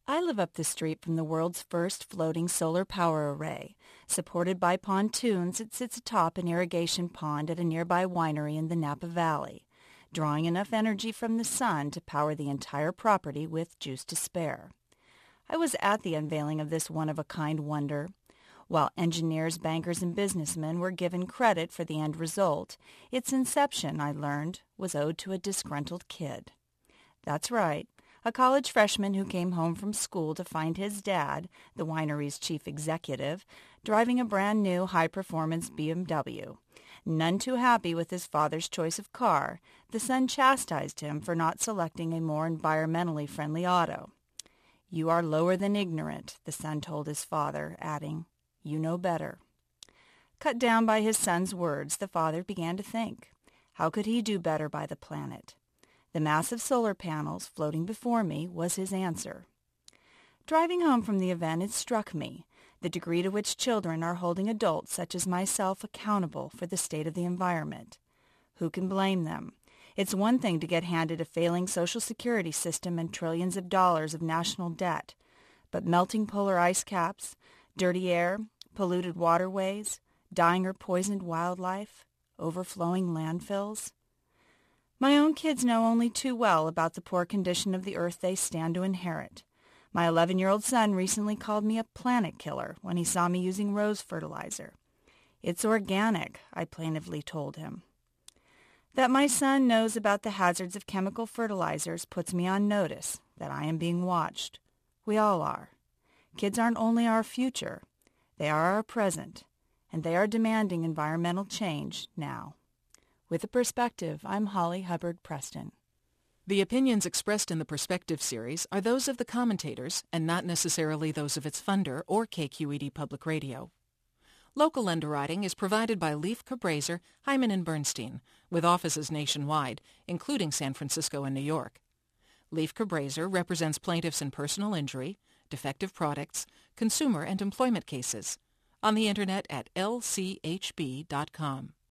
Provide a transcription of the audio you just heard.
I live up the street from the world's first floating solar power array. Supported by pontoons, it sits atop an irrigation pond at a nearby winery in the Napa Valley, drawing enough energy from the sun to power the entire property with juice to spare. I was at the unveiling of this one-of-a-kind wonder. While engineers, bankers, and businessmen were given credit for the end result, its inception, I learned, was owed to a disgruntled kid. That's right. A college freshman who came home from school to find his dad, the winery's chief executive, driving a brand-new high-performance BMW. None too happy with his father's choice of car, the son chastised him for not selecting a more environmentally friendly auto. "You are lower than ignorant," the son told his father, adding, "You know better." Cut down by his son's words, the father began to think. How could he do better by the planet? The massive solar panels floating before me was his answer. Driving home from the event, it struck me the degree to which children are holding adults such as myself accountable for the state of the environment. Who can blame them? It's one thing to get handed a failing Social Security system and trillions of dollars of national debt, but melting polar ice caps, dirty air, polluted waterways, dying or poisoned wildlife, overflowing landfills. My own kids know only too well about the poor condition of the earth they stand to inherit. My 11-year-old son recently called me a planet killer when he saw me using rose fertilizer. "It's organic," I plaintively told him. That my son knows about the hazards of chemical fertilizers puts me on notice that I am being watched. We all are. Kids aren't only our future, they are our present, and they are demanding environmental change now. With a Perspective, I'm Holly Hubbard Preston. The opinions expressed in the Perspective series are those of the commentators and not necessarily those of its funder or KQED Public Radio. Local underwriting is provided by Leif Cabraser, Hyman and Bernstein, with offices nationwide, including San Francisco and New York. Leif Cabraser represents plaintiffs in personal injury, defective products, consumer and employment cases. On the Internet at lchb.com.